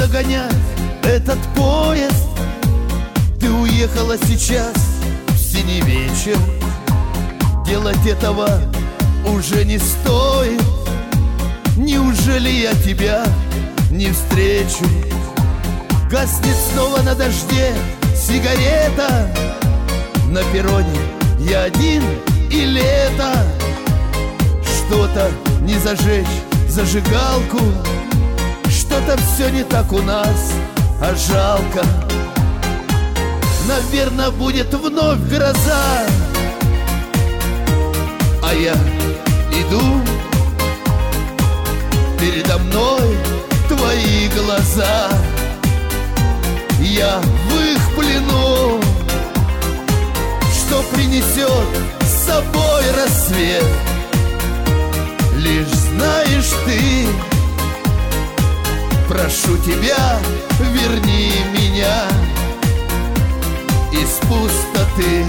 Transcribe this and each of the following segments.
догонять этот поезд. Ты уехала сейчас в синий вечер. Делать этого уже не стоит. Неужели я тебя не встречу? Гаснет снова на дожде сигарета. На перроне я один и лето. Что-то не зажечь зажигалку. Что-то все не так у нас, а жалко. Наверно, будет вновь гроза, а я иду, передо мной твои глаза. Я в их плену. Что принесет с собой рассвет, лишь знаешь ты. Прошу тебя, верни меня из пустоты.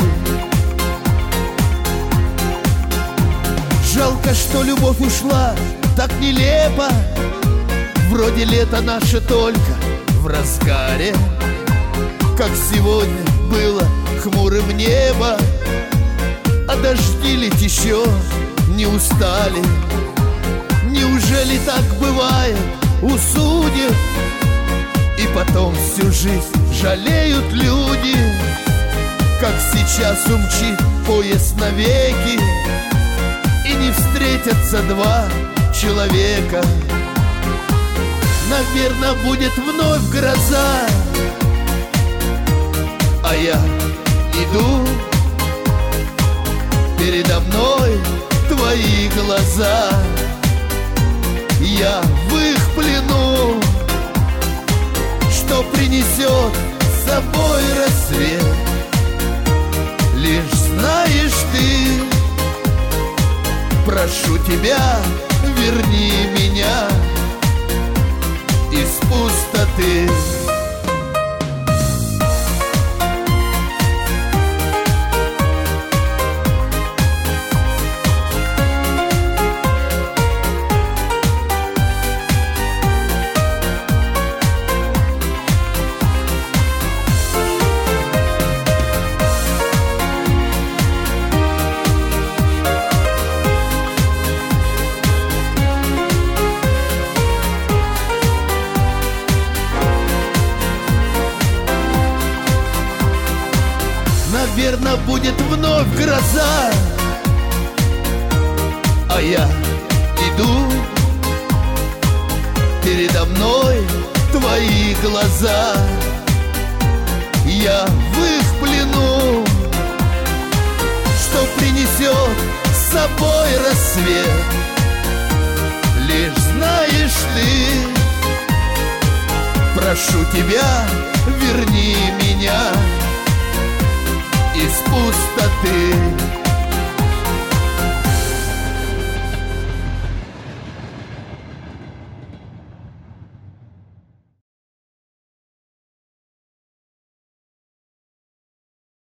Жалко, что любовь ушла так нелепо. Вроде лето наше только в разгаре. Как сегодня было хмурым небо, а дожди лить еще не устали. Неужели так бывает у судеб? И потом всю жизнь жалеют люди, как сейчас умчит поезд навеки, и не встретятся два человека. Наверно, будет вновь гроза, а я иду, передо мной твои глаза. Я в их плену. Что принесет с собой рассвет, лишь знаешь ты. Прошу тебя, верни меня из пустоты. Наверно, будет вновь гроза, а я иду, передо мной твои глаза. Я в их плену. Что принесет с собой рассвет, лишь знаешь ты. Прошу тебя, верни меня из пустоты.